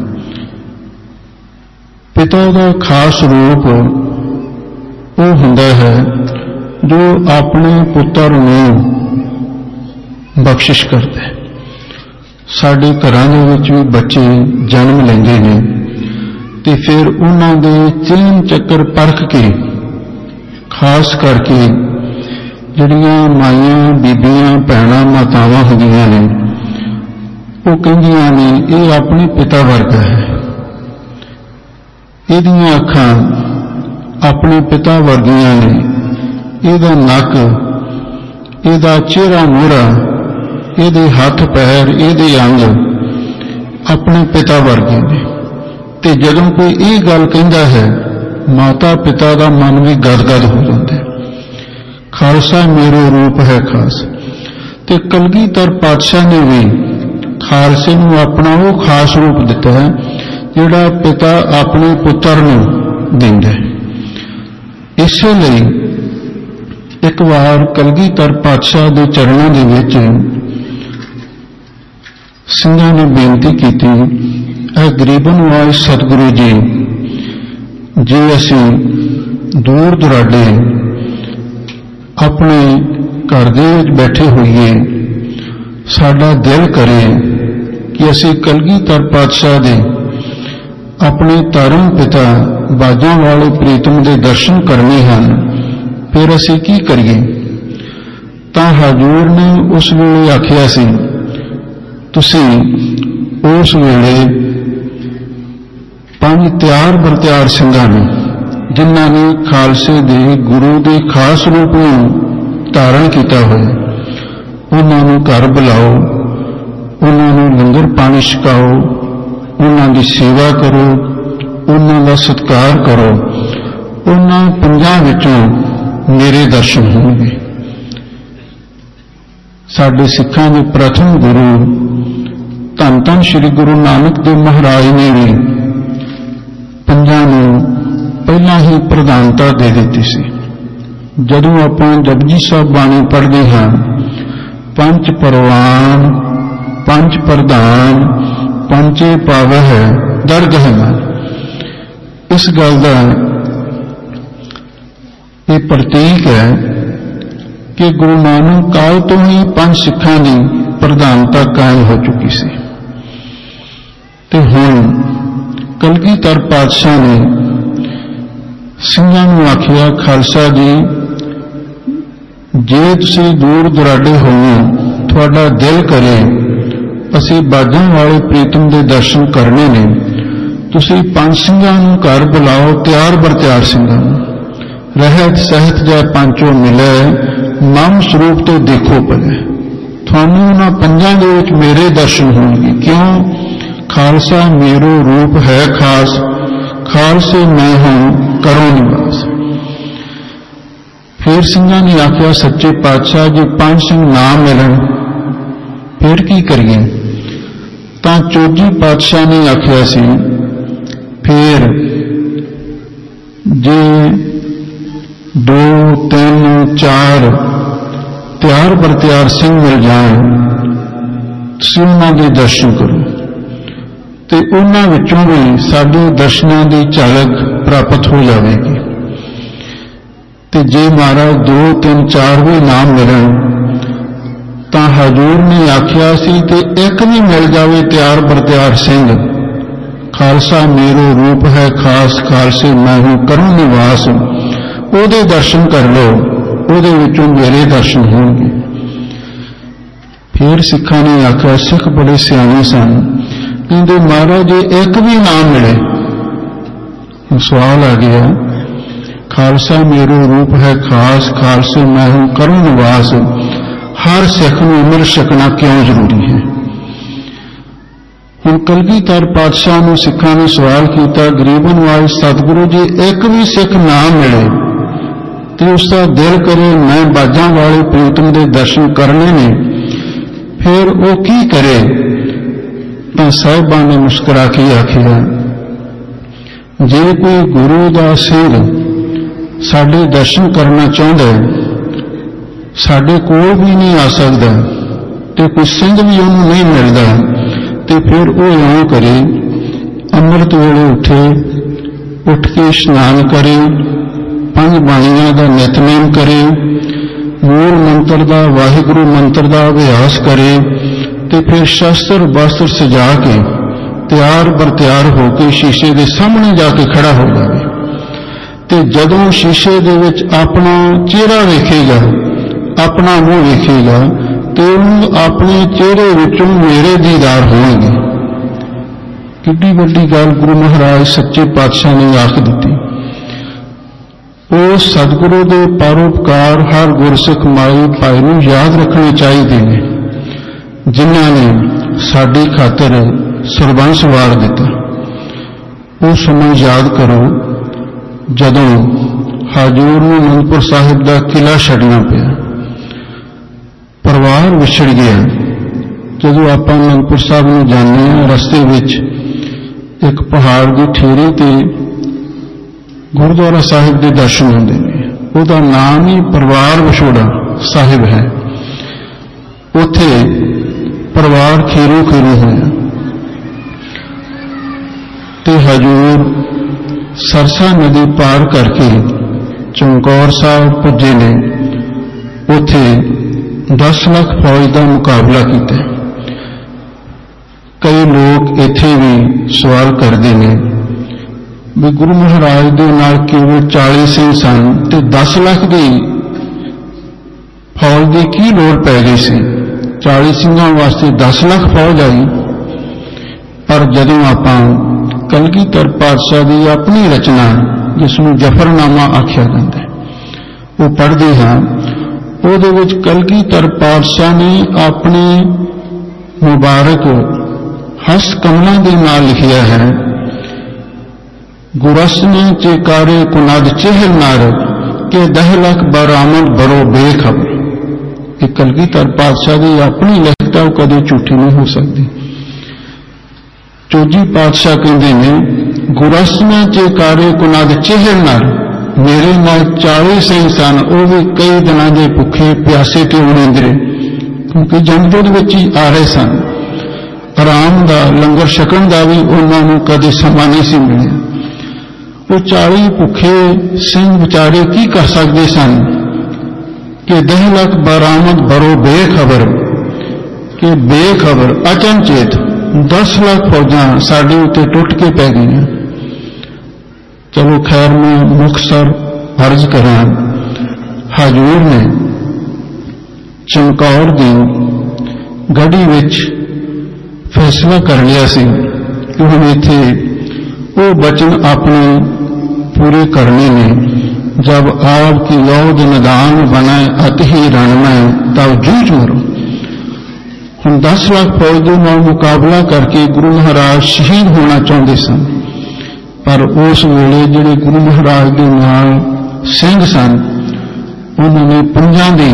ਪਿਤਾ ਦਾ ਖਾਸ ਰੂਪ ਉਹ ਹੁੰਦਾ ਹੈ ਜੋ ਆਪਣੇ ਪੁੱਤਰ ਨੂੰ ਬਖਸ਼ਿਸ਼ ਕਰਦਾ ਹੈ। ਸਾਡੇ ਘਰਾਂ ਦੇ ਵਿੱਚ ਵੀ ਬੱਚੇ ਜਨਮ ਲੈਂਦੇ ਨੇ ਤੇ ਫਿਰ ਉਹਨਾਂ ਦੇ ਚਿੰਨ ਚੱਕਰ ਪਰਖ ਕੇ, ਖਾਸ ਕਰਕੇ ਜਿਹੜੀਆਂ ਮਾਈਆਂ, ਬੀਬੀਆਂ, ਭੈਣਾਂ, ਮਾਤਾਵਾਂ ਹੁੰਦੀਆਂ ਨੇ, ਉਹ ਕਹਿੰਦੀਆਂ ਨੇ ਇਹ ਆਪਣੇ ਪਿਤਾ ਵਰਗਾ ਹੈ, ਇਹਦੀਆਂ ਅੱਖਾਂ ਆਪਣੇ ਪਿਤਾ ਵਰਗੀਆਂ ਨੇ, ਇਹਦਾ ਨੱਕ, ਇਹਦਾ ਚਿਹਰਾ ਮੋਹਰਾ ਇਹਦੇ ਹੱਥ ਪੈਰ, ਇਹਦੇ ਅੰਗ ਆਪਣੇ ਪਿਤਾ ਵਰਗੇ ਨੇ। ਤੇ ਜਦੋਂ ਕੋਈ ਇਹ ਗੱਲ ਕਹਿੰਦਾ ਹੈ, ਮਾਤਾ ਪਿਤਾ ਦਾ ਮਨ ਵੀ ਗਦਗਦ ਹੋ ਜਾਂਦਾ ਹੈ। ਖਾਲਸਾ ਮੇਰੋ ਰੂਪ ਹੈ ਖਾਸ। ਤੇ ਕਲਗੀਧਰ ਪਾਤਸ਼ਾਹ ਨੇ ਵੀ ਖਾਲਸੇ ਨੂੰ ਆਪਣਾ ਉਹ ਖਾਸ ਰੂਪ ਦਿੱਤਾ ਹੈ ਜਿਹੜਾ ਪਿਤਾ ਆਪਣੇ ਪੁੱਤਰ ਨੂੰ ਦਿੰਦਾ ਹੈ। ਇਸੇ ਲਈ ਇੱਕ ਵਾਰ ਕਲਗੀਧਰ ਪਾਤਸ਼ਾਹ ਦੇ ਚਰਨਾਂ ਦੇ ਵਿੱਚ ਸਿੰਘਾਂ ਨੇ ਬੇਨਤੀ ਕੀਤੀ, ਇਹ ਗਰੀਬਾਂ ਨਵਾਜ਼ ਸਤਿਗੁਰੂ ਜੀ, ਜੇ ਅਸੀਂ ਦੂਰ ਦੁਰਾਡੇ ਆਪਣੇ ਘਰ ਦੇ ਵਿੱਚ ਬੈਠੇ ਹੋਈਏ, ਸਾਡਾ ਦਿਲ ਕਰੇ ਕਿ ਅਸੀਂ ਕਲਗੀਧਰ ਪਾਤਸ਼ਾਹ ਦੇ ਆਪਣੇ ਧਰਮ ਪਿਤਾ ਬਾਜਾਂ ਵਾਲੇ ਪ੍ਰੀਤਮ ਦੇ ਦਰਸ਼ਨ ਕਰਨੇ ਹਨ, ਫਿਰ ਅਸੀਂ ਕੀ ਕਰੀਏ? ਤਾਂ ਹਜ਼ੂਰ ਨੇ ਉਸ ਵੇਲੇ ਆਖਿਆ ਸੀ, ਤੁਸੀਂ ਉਸ ਵੇਲੇ 5 ਤਿਆਰ ਬਰਤਿਆਰ ਸਿੰਘਾਂ ਨੂੰ, ਜਿਨ੍ਹਾਂ ਨੇ ਖਾਲਸੇ ਦੇ ਗੁਰੂ ਦੇ ਖਾਸ ਰੂਪ ਨੂੰ ਧਾਰਨ ਕੀਤਾ ਹੋਇਆ, ਉਹਨਾਂ ਨੂੰ ਘਰ ਬੁਲਾਓ, ਉਹਨਾਂ ਨੂੰ ਲੰਗਰ ਪਾਣੀ ਛਕਾਓ, ਉਹਨਾਂ ਦੀ ਸੇਵਾ ਕਰੋ, ਉਹਨਾਂ ਦਾ ਸਤਿਕਾਰ ਕਰੋ। ਉਹਨਾਂ 5 ਵਿੱਚੋਂ ਮੇਰੇ ਦਰਸ਼ਨ ਹੋਣਗੇ। ਸਾਡੇ ਸਿੱਖਾਂ ਦੇ ਪ੍ਰਥਮ ਗੁਰੂ ਧੰਨ ਧੰਨ ਸ੍ਰੀ ਗੁਰੂ ਨਾਨਕ ਦੇਵ ਮਹਾਰਾਜ ਨੇ ਵੀ 5 ਨੂੰ ਪਹਿਲਾਂ ਹੀ ਪ੍ਰਧਾਨਤਾ ਦੇ ਦਿੱਤੀ ਸੀ। ਜਦੋਂ ਆਪਾਂ ਜਪਜੀ ਸਾਹਿਬ ਬਾਣੀ ਪੜ੍ਹਦੇ ਹਾਂ, 5 ਪਰਵਾਨ 5 ਪ੍ਰਧਾਨ 5 ਪਾਵਹਿ ਦਰਗਹਿ ਮਨ, ਇਸ ਗੱਲ ਦਾ ਇਹ ਪ੍ਰਤੀਕ ਹੈ ਕਿ ਗੁਰੂ ਨਾਨਕ ਕਾਲ ਤੋਂ ਹੀ 5 ਸਿੱਖਾਂ ਦੀ ਪ੍ਰਧਾਨਤਾ ਕਾਇਮ ਹੋ ਚੁੱਕੀ ਸੀ। ਤੇ ਹੁਣ ਕਲਗੀਧਰ ਪਾਤਸ਼ਾਹ ਨੇ ਸਿੰਘਾਂ ਨੂੰ ਆਖਿਆ, ਖਾਲਸਾ ਜੀ, ਜੇ ਤੁਸੀਂ ਦੂਰ ਦੁਰਾਡੇ ਹੋਵੋ, ਤੁਹਾਡਾ ਦਿਲ ਕਰੇ ਅਸੀਂ ਬਾਜਾਂ ਵਾਲੇ ਪ੍ਰੀਤਮ ਦੇ ਦਰਸ਼ਨ ਕਰਨੇ ਨੇ, ਤੁਸੀਂ 5 ਸਿੰਘਾਂ ਨੂੰ ਘਰ ਬੁਲਾਓ, ਤਿਆਰ ਬਰਤਿਆਰ ਸਿੰਘਾਂ ਨੂੰ। ਰਹਿਤ ਸਹਿਤ ਜੈ ਪੰਚੋ ਮਿਲੇ, ਮਮ ਸਰੂਪ ਤੋਂ ਦੇਖੋ ਭਲੇ। ਤੁਹਾਨੂੰ ਉਹਨਾਂ 5 ਦੇ ਵਿੱਚ ਮੇਰੇ ਦਰਸ਼ਨ ਹੋਣਗੇ। ਕਿਉਂ? ਖਾਲਸਾ ਮੇਰੋ ਰੂਪ ਹੈ ਖਾਸ, ਖਾਲਸੇ ਮੈਂ ਹੂੰ ਕਰੋ ਨਿਵਾਸ। ਫਿਰ ਸਿੰਘਾਂ ਨੇ ਆਖਿਆ, ਸੱਚੇ ਪਾਤਸ਼ਾਹ ਜੇ 5 ਸਿੰਘ ਨਾ ਮਿਲਣ ਫਿਰ ਕੀ ਕਰੀਏ? ਤਾਂ ਚੌਜੀ ਪਾਤਸ਼ਾਹ ਨੇ ਆਖਿਆ ਸੀ, ਫਿਰ ਜੇ 2 3 4 ਤਿਆਰ ਬਰਤਿਆਰ ਸਿੰਘ ਮਿਲ ਜਾਣ, ਤੁਸੀਂ ਉਹਨਾਂ ਦੇ ਦਰਸ਼ਨ ਕਰੋ, ਤੇ ਉਹਨਾਂ ਵਿੱਚੋਂ ਵੀ ਸਾਡੇ ਦਰਸ਼ਨਾਂ ਦੀ ਝਲਕ ਪ੍ਰਾਪਤ ਹੋ ਜਾਵੇਗੀ। ਤੇ ਜੇ ਮਹਾਰਾਜ 2 3 4 ਵੀ ਨਾ ਮਿਲਣ, ਤਾਂ ਹਜ਼ੂਰ ਨੇ ਆਖਿਆ ਸੀ ਤੇ ਇੱਕ ਵੀ ਮਿਲ ਜਾਵੇ ਤਿਆਰ ਬਰਤਿਆਰ ਸਿੰਘ, ਖਾਲਸਾ ਮੇਰੋ ਰੂਪ ਹੈ ਖਾਸ, ਖਾਲਸੇ ਮੈਂ ਹੂੰ ਕਰੂੰ ਨਿਵਾਸ, ਉਹਦੇ ਦਰਸ਼ਨ ਕਰ ਲਓ, ਉਹਦੇ ਵਿੱਚੋਂ ਮੇਰੇ ਦਰਸ਼ਨ ਹੋਣਗੇ। ਫਿਰ ਸਿੱਖਾਂ ਨੇ ਆਖਿਆ, ਸਿੱਖ ਬੜੇ ਸਿਆਣੇ ਸਨ, ਕਹਿੰਦੇ ਮਹਾਰਾਜ ਜੇ ਇੱਕ ਵੀ ਨਾ ਮਿਲੇ, ਸਵਾਲ ਆ ਗਿਆ, ਖਾਲਸਾ ਮੇਰੋ ਰੂਪ ਹੈ ਖਾਸ, ਖਾਲਸੇ ਮੈਂ ਹੂੰ ਕਰੂੰ ਨਿਵਾਸ, ਹਰ ਸਿੱਖ ਨੂੰ ਅੰਮ੍ਰਿਤ ਛਕਣਾ ਕਿਉਂ ਜ਼ਰੂਰੀ ਹੈ? ਹੁਣ ਕਲਗੀਧਰ ਪਾਤਸ਼ਾਹ ਨੂੰ ਸਿੱਖਾਂ ਨੇ ਸਵਾਲ ਕੀਤਾ, ਗਰੀਬਾਂ ਨਵਾਜ਼ ਸਤਿਗੁਰੂ ਜੀ, ਇੱਕ ਵੀ ਸਿੱਖ ਨਾ ਮਿਲੇ ਤੇ ਉਸ ਦਾ ਦਿਲ ਕਰੇ ਮੈਂ ਬਾਜਾਂ ਵਾਲੇ ਪ੍ਰੀਤਮ ਦੇ ਦਰਸ਼ਨ ਕਰਨੇ ਨੇ, ਫਿਰ ਉਹ ਕੀ ਕਰੇ? ਤਾਂ ਸਾਹਿਬਾਂ ਨੇ ਮੁਸਕਰਾ ਕੇ ਆਖਿਆ, ਜੇ ਕੋਈ ਗੁਰੂ ਦਾ ਸਿੰਘ ਸਾਡੇ ਦਰਸ਼ਨ ਕਰਨਾ ਚਾਹੁੰਦਾ, ਸਾਡੇ ਕੋਲ ਵੀ ਨਹੀਂ ਆ ਸਕਦਾ ਤੇ ਕੋਈ ਸਿੰਘ ਵੀ ਉਹਨੂੰ ਨਹੀਂ ਮਿਲਦਾ, ਤੇ ਫਿਰ ਉਹ ਇਉਂ ਕਰੇ, ਅੰਮ੍ਰਿਤ ਵੇਲੇ ਉੱਠ ਕੇ ਇਸ਼ਨਾਨ ਕਰੇ, 5 ਬਾਣੀਆਂ ਦਾ ਨਿਤਨੇਮ ਕਰੇ, ਮੂਲ ਮੰਤਰ ਦਾ ਵਾਹਿਗੁਰੂ ਮੰਤਰ ਦਾ ਅਭਿਆਸ ਕਰੇ, ਤੇ ਫਿਰ ਸ਼ਸਤਰ ਵਸਤਰ ਸਜਾ ਕੇ ਤਿਆਰ ਬਰਤਿਆਰ ਹੋ ਕੇ ਸ਼ੀਸ਼ੇ ਦੇ ਸਾਹਮਣੇ ਜਾ ਕੇ ਖੜਾ ਹੋ ਜਾਵੇ। ਤੇ ਜਦੋਂ ਸ਼ੀਸ਼ੇ ਦੇ ਵਿੱਚ ਆਪਣਾ ਚਿਹਰਾ ਵੇਖੇਗਾ, ਆਪਣਾ ਮੂੰਹ ਵੇਖੇਗਾ, ਤੇ ਉਹਨੂੰ ਆਪਣੇ ਚਿਹਰੇ ਵਿੱਚੋਂ ਮੇਰੇ ਦੀਦਾਰ ਹੋਣਗੇ। ਕਿੱਡੀ ਵੱਡੀ ਗੱਲ ਗੁਰੂ ਮਹਾਰਾਜ ਸੱਚੇ ਪਾਤਸ਼ਾਹ ਨੇ ਆਖ ਦਿੱਤੀ। ਉਹ ਸਤਿਗੁਰੂ ਦੇ ਪਰਉਪਕਾਰ ਹਰ ਗੁਰਸਿੱਖ ਮਾਈ ਭਾਈ ਨੂੰ ਯਾਦ ਰੱਖਣੇ ਚਾਹੀਦੇ ਨੇ। ਸਾਡੀ ਖਾਤਰ ਸਰਬੰਸ ਵਾਰ ਦਿੱਤਾ। ਉਹ ਸਮਾਂ ਯਾਦ ਕਰੋ ਜਦੋਂ ਹਜ਼ੂਰ ਨੂੰ ਅਨੰਦਪੁਰ ਸਾਹਿਬ ਦਾ ਕਿਲ੍ਹਾ ਛੱਡਣਾ ਪਿਆ, ਪਰਿਵਾਰ ਵਿਛੜ ਗਿਆ। ਜਦੋਂ ਆਪਾਂ ਅਨੰਦਪੁਰ ਸਾਹਿਬ ਨੂੰ ਜਾਂਦੇ ਹਾਂ, ਰਸਤੇ ਵਿੱਚ ਇੱਕ ਪਹਾੜ ਦੀ ਠੇਰੀ ਤੇ ਗੁਰਦੁਆਰਾ ਸਾਹਿਬ ਦੇ ਦਰਸ਼ਨ ਹੁੰਦੇ ਨੇ। ਉਹਦਾ ਨਾਮ ਹੀ ਪਰਿਵਾਰ ਵਿਛੋੜਾ ਸਾਹਿਬ ਹੈ। ਉੱਥੇ ਪਰਿਵਾਰ ਖੀਰੂ ਖੀਰੂ ਹੋਇਆ ਤੇ ਹਜ਼ੂਰ ਸਰਸਾ ਨਦੀ ਪਾਰ ਕਰਕੇ ਚਮਕੌਰ ਸਾਹਿਬ ਪੁੱਜੇ ਨੇ। ਉੱਥੇ 10 ਲੱਖ ਫੌਜ ਦਾ ਮੁਕਾਬਲਾ ਕੀਤਾ। ਕਈ ਲੋਕ ਇੱਥੇ ਵੀ ਸਵਾਲ ਕਰਦੇ ਨੇ ਵੀ ਗੁਰੂ ਮਹਾਰਾਜ ਦੇ ਨਾਲ ਕੇਵਲ 40 ਸਿੰਘ ਸਨ ਤੇ 10 ਲੱਖ ਦੀ ਫੌਜ ਦੀ ਕੀ ਲੋੜ ਪੈ ਗਈ ਸੀ? 40 ਸਿੰਘਾਂ ਵਾਸਤੇ 10 ਲੱਖ ਫੌਜ ਆਈ। ਪਰ ਜਦੋਂ ਆਪਾਂ ਕਲਗੀਧਰ ਪਾਤਸ਼ਾਹ ਦੀ ਆਪਣੀ ਰਚਨਾ, ਜਿਸ ਨੂੰ ਜਫਰਨਾਮਾ ਆਖਿਆ ਜਾਂਦਾ, ਉਹ ਪੜ੍ਹਦੇ ਹਾਂ, ਉਹਦੇ ਵਿੱਚ ਕਲਗੀਧਰ ਪਾਤਸ਼ਾਹ ਨੇ ਆਪਣੇ ਮੁਬਾਰਕ ਹਸਤ ਕਮਲਾਂ ਦੇ ਨਾਲ ਲਿਖਿਆ ਹੈ, ਗੁਰਸਨੇ ਚੇਕਾਰੇ ਕੁਨਦ ਚਹਿਲ ਨਰ ਕੇ 10 ਲੱਖ ਬਰਾਮਦ ਬਰੋ ਬੇਖਬਰ। ਇਹ ਕਲਗੀਧਰ ਪਾਤਸ਼ਾਹ ਦੀ ਆਪਣੀ ਲਿਖਤ, ਉਹ ਕਦੇ ਝੂਠੀ ਨਹੀਂ ਹੋ ਸਕਦੀ। ਚੌਜੀ ਪਾਤਸ਼ਾਹ ਕਹਿੰਦੇ ਨੇ, ਗੁਰਸਨੇ ਚੇਕਾਰੇ ਕੁਨਦ ਚਹਿਲ ਨਰ, ਮੇਰੇ ਨਾਲ 40 ਸਿੰਘ ਸਨ, ਉਹ ਵੀ ਕਈ ਦਿਨਾਂ ਦੇ ਭੁੱਖੇ ਪਿਆਸੇ ਤੇ ਉਣੀਂਦਰੇ, ਕਿਉਂਕਿ ਜੰਗ ਵਿੱਚ ਹੀ ਆ ਰਹੇ ਸਨ। ਆਰਾਮ ਦਾ, ਲੰਗਰ ਛਕਣ ਦਾ ਵੀ ਉਹਨਾਂ ਨੂੰ ਕਦੇ ਸਮਾਂ ਨਹੀਂ ਸੀ ਮਿਲਿਆ। ਉਹ 40 ਭੁੱਖੇ ਸਿੰਘ ਵਿਚਾਰੇ ਕੀ ਕਰ ਸਕਦੇ ਸਨ ਕਿ 10 ਲੱਖ ਬਰਾਮਦ ਬਰੋ ਬੇਖਬਰ, ਕਿ ਬੇਖਬਰ ਅਚਨਚੇਤ 10 ਲੱਖ ਫੌਜਾਂ ਸਾਡੇ ਉੱਤੇ ਟੁੱਟ ਕੇ ਪੈ ਗਈਆਂ। ਚਲੋ ਖੈਰ, ਮੈਂ ਮੁਖਤਸਰ ਅਰਜ਼ ਕਰਾਂ, ਹਜ਼ੂਰ ਨੇ ਚਮਕੌਰ ਦੀ ਗੜੀ ਵਿੱਚ ਫੈਸਲਾ ਕਰ ਲਿਆ ਸੀ ਕਿ ਹੁਣ ਇੱਥੇ ਉਹ ਬਚਨ ਆਪਣੇ पूरे करने ने। जब आपकी लौद निदान बनाए अति ही रणमय तब जूझ मरो। हम 10 लाख फौज के नाल मुकाबला करके गुरु महाराज शहीद होना चाहते सन, पर उस वेले जिहड़े गुरु महाराज के नाल सिंह सन, उन्होंने 5 की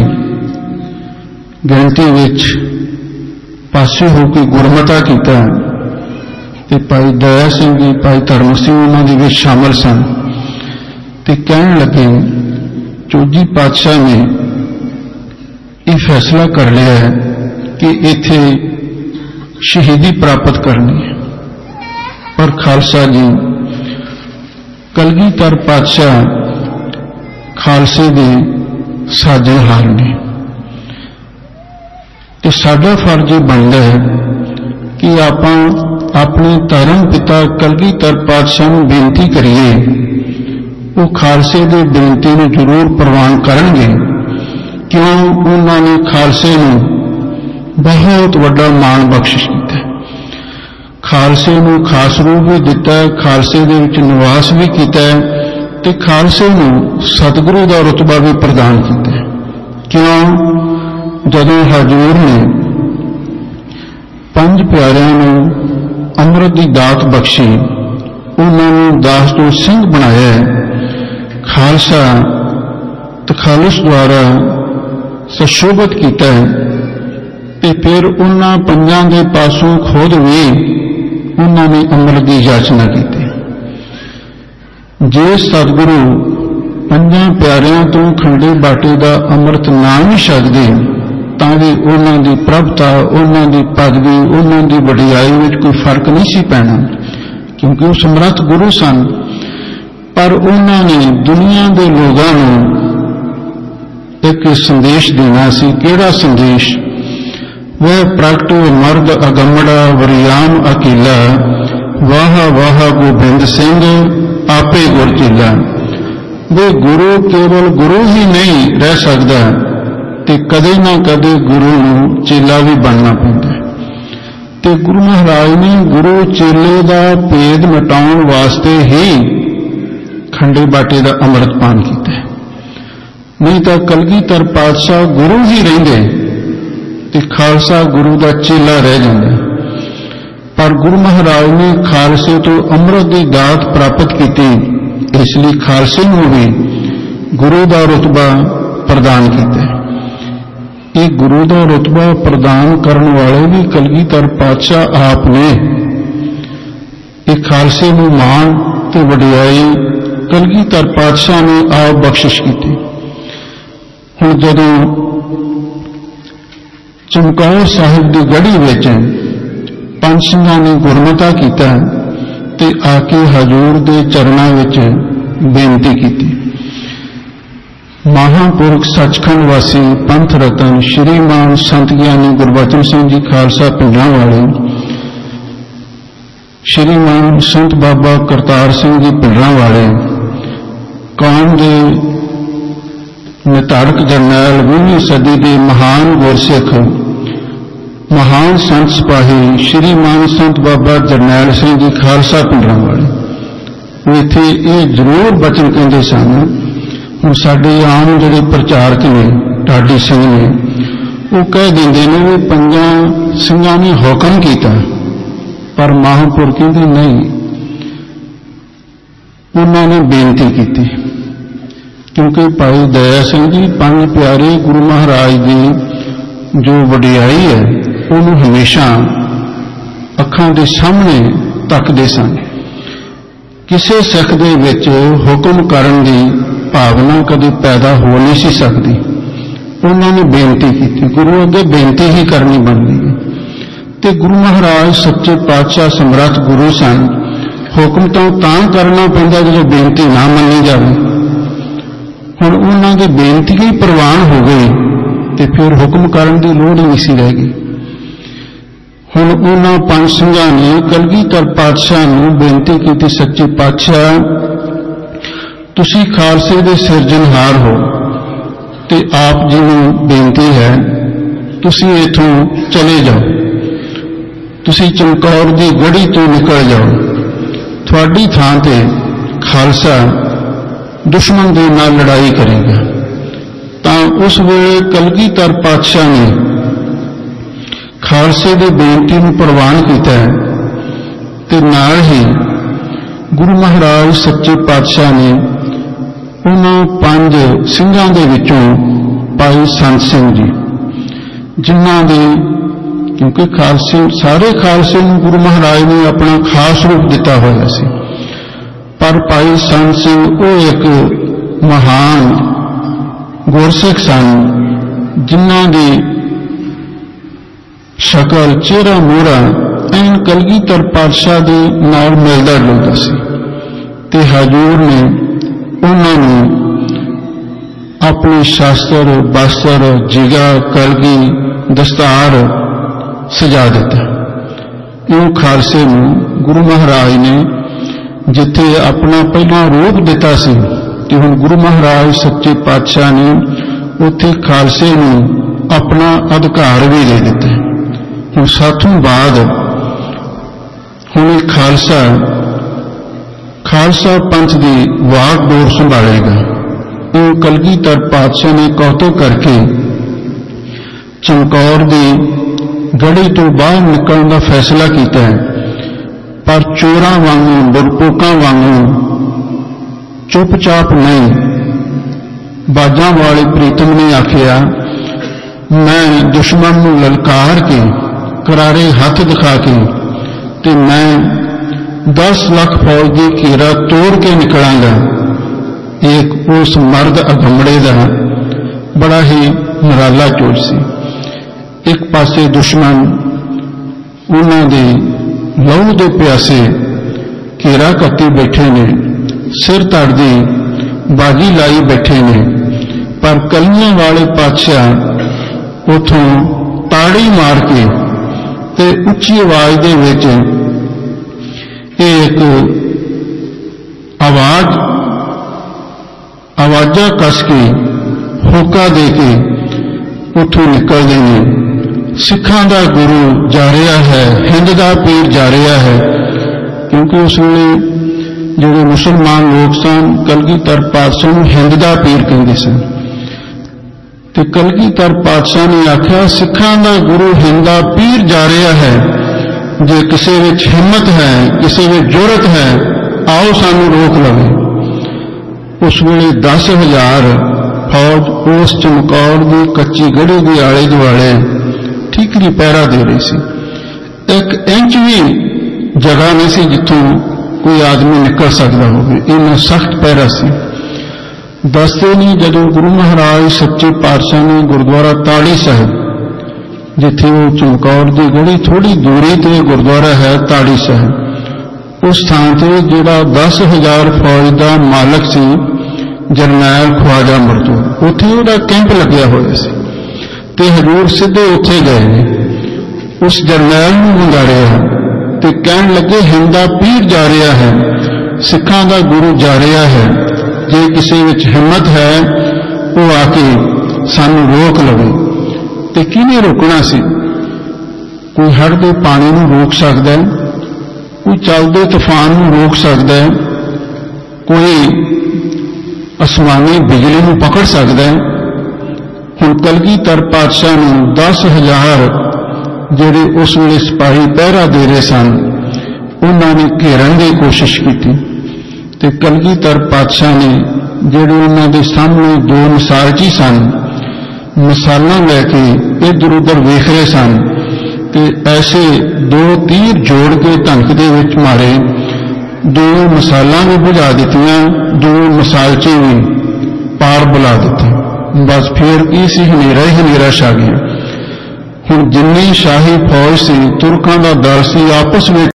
गिनती विच पासे होकर गुरमता किया ते भाई दया सिंह जी, भाई धर्म सिंह उन्होंने भी शामिल सन। ते कहने लगे, चौजी पातशाह ने यह फैसला कर लिया है कि इत्थे शहीदी प्राप्त करनी है। पर खालसा जी, कलगीधर पातशाह खालसे दे साजनहार ने, ते साडा फर्ज बनता है कि आपां अपने धर्म पिता कलगीधर पातशाह नूं बेनती करिए, वो खालसे की बेनती को जरूर प्रवान करेंगे। क्यों? उन्होंने खालसे को बहुत बड़ा मान बख्शिश किया, खालसे को खास रूप भी दिता है, खालसे दे विच निवास भी किया है, ते खालसे को सतगुरु का रुतबा भी प्रदान किया। क्यों? जदों हजूर ने 5 प्यारिਆਂ ਨੂੰ ਅੰਮ੍ਰਿਤ ਦੀ ਦਾਤ बख्शी, उन्होंने दास तो सिंह बनाया है। खालसा तखालस द्वारा सुशोभित किया है, ते फिर उन्होंने 5 के पासों खुद भी उन्होंने अमृत की याचना की। जे सतगुरु 5 प्यारिਆਂ तो खंडे बाटे का अमृत ना नहीं छकदे तां भी उन्हों की प्रभता, उन्हों की पदवी, उन्हों की वडियाई में कोई फर्क नहीं सी पैना, क्योंकि वो समर्थ गुरु सन। पर उन्होंने दुनिया के लोगों को एक संदेश देना सी। किहड़ा संदेश? वह प्रगट मर्द अगमड़ा वरियाम अकेला, वाह वाह गोबिंद सिंह आपे गुरचेला। वे गुरु केवल गुरु ही नहीं रह सकता, ते कदे ना कदे गुरु नूं चेला भी बनना पैंदा। ते गुरु महाराज ने गुरु चेले का भेद मिटाउण वास्ते ही खंडे बाटे का अमृतपान किया, नहीं तो कलगीधर पातशाह गुरु ही रहिंदे ते खालसा गुरु का चेला रह जांदा। पर गुरु महाराज ने खालसे तो अमृत की दात प्राप्त की, इसलिए खालसे नूं भी गुरु का रुतबा प्रदान किया। ये गुरु का रुतबा प्रदान करने वाले भी कलगीधर पातशाह आप ने। ये खालसे नूं मान ते वडियाई कलगीधर पातशाह ने आप बख्शिश की। हुण जदों चमकौर साहिब की गढ़ी विच पंज सिंहां ने गुरमता कीता ते आके हजूर दे चरणां विच बेनती की। महापुरख सचखंड वासी पंथ रतन श्रीमान संत ज्ञानी गुरबचन सिंह जी खालसा पिंडां वाले, श्रीमान संत बाबा करतार सिंह जी पिंडां वाले, कौम के निताड़क जरनैल 20वीं सदी के महान गुरसिख महान संत सिपाही श्रीमान संत बाबा जरनैल सिंह जी खालसा पिंडां वाले, वो इत्थे ये जरूर बचन कहते सन। हुण साडे आम जिहड़े प्रचारक ने ढाडी सिंह ने वो कह देंदे ने भी पंजां सिंहां ने हुक्म कीता, पर महापुर कहंदे नहीं, उन्होंने बेनती की। क्योंकि भाई दया सिंह जी पंज प्यारे गुरु महाराज की जो वडियाई है उन्होंने हमेशा अखां दे सामने तकदे सन। किसी सिख दे विच हुक्म करन दी भावना कभी पैदा हो नहीं सी सकती। उन्होंने बेनती की, गुरु अगे बेनती ही करनी बनती है। ते गुरु महाराज सच्चे पातशाह समर्थ गुरु सन। हुक्म तो तां करना पैंदा जो बेनती ना मनी जाए। हुण उन्हां दी बेनती ही प्रवान हो गई ते फिर हुक्म करन दी लोड़ ही नहीं सी रह गई। हुण उन्हां पंज सिंहां ने कलगीधर पातशाह नूं बेनती की, सच्चे पातशाह तुसी खालसे दे सिरजनहार हो ते आप जी नूं बेनती है तुसी इथों चले जाओ, तुसी चमकौर दी गढ़ी तो निकल जाओ। थोड़ी थां ते खालसा दुश्मन दे नाल लड़ाई करेगा। तां उस वेले कलगीधर पातशाह ने खालसे दी बेनती नूं प्रवान कीता ते नाल ही गुरु महाराज सच्चे पातशाह ने उन्हां पंज सिंहां दे विचों भाई संत सिंह जी, जिन्हां दे क्योंकि खालसे सारे खालसे नूं गुरु महाराज ने अपना खास रूप दिता होया सी, पर भाई संत सिंह वो एक महान गुरसिख सन जिन्हां दी शकल चेहरा मोहरा एन कलगीधर पातशाह दे नाल मिलदा जुलदा सी ते हजूर ने उन्हां नूं अपने शास्त्र बस्त्र जिगा कलगी दस्तार सजा दिता। इन खालसे नूं गुरु महाराज ने जिथे अपना पहला रूप दिता सी ते हुण गुरु महाराज सच्चे पातशाह ने उत्थे खालसे नूं अपना अधिकार भी दे दिता। हुण साथों बाद हुण खालसा पंथ की वाग डोर संभालेगा। वो कलगीधर पातशाह ने कौतुक करके चमकौर की गढ़ी तो बाहर निकलने का फैसला किया है, पर चोरां वांगू डरपोकां वांगू चुपचाप नहीं। बाजां वाले प्रीतम ने आखिया मैं दुश्मन नूं ललकार के करारे हाथ दिखा के ते मैं 10 लाख फौज की घेरा तोड़ के निकलांगा। एक उस मर्द अगमड़े का बड़ा ही निराला चोट सी। एक पासे दुश्मन उन्हां दे लहू दे प्यासे घेरा कत्ती बैठे ने, सिर तड़दी बाजी लाई बैठे ने, पर कलियां वाले पातशाह उथों ताड़ी मार के ते उच्ची आवाज दे विच एक आवाजा कस के होका दे के उथों निकलते हैं। सिखां दा गुरु जा रहा है, हिंद दा पीर जा रहा है। क्योंकि उस वेले जिहड़े मुसलमान लोग सन कलगीधर पातशाह नूं हिंद दा पीर कहंदे सन ते कलगीधर पातशाह ने आख्या सिखां दा गुरु हिंद दा पीर जा रहा है जे किसी विच हिम्मत है, किसी विच जुरत है, आओ सानू रोक लवे। उस वेले 10,000 फौज उस चमकौर की कच्ची गढ़ी के आले दुआले ठीकरी पहरा दे रही सी। 1 इंच भी जगह नहीं सी जिथों कोई आदमी निकल सकता हो, इन्ना सख्त पहरा सी। दसते नहीं जदों गुरु महाराज सच्चे पातशाह ने गुरुद्वारा ताड़ी साहिब, जिथे वो चमकौर की गढ़ी थोड़ी दूरी ते गुरुद्वारा है ताड़ी साहिब, उस स्थान से जिहड़ा 10,000 फौज का मालक सी जरनैल ख्वाजा मरदू, उत्थे उहदा कैंप लग्या होया सी ते हजूर सीधे उत्थे गए ने। उस जरनैल नूं वंगारिया ते कहण लगे हिंदा पीर जा रहा है, सिखां दा गुरु जा रहा है, जे किसी विच हिम्मत है वो आके सानू रोक लवे। ते किहने रोकना सी? कोई हड़दे पानी नूं रोक सकदा है, कोई चलदे तूफान नूं रोक सकदा है, कोई आसमानी बिजली नूं पकड़ सकदा है। हुण कलगीधर पातशाह नूं 10,000 जिहड़े उस वेले सिपाही पहरा दे रहे सन, उन्हां ने घेरन की कोशिश की ते कलगीधर पातशाह ने जिहड़े उन्हां दे सामने 2 मिसालची सन, मिसालां लैके इधर उधर वेख रहे सन ते ऐसे 2 तीर जोड़ के धनक दे विच मारे। 2 मिसालां भी बुझा दित्तियां, 2 मिसालचे भी पार बुला दिते। बस फिर की सी, हनेरा ही हनेरा छा गया। हुण जिन्नी शाही फौज सी, तुरकां दा दल सी, आपस में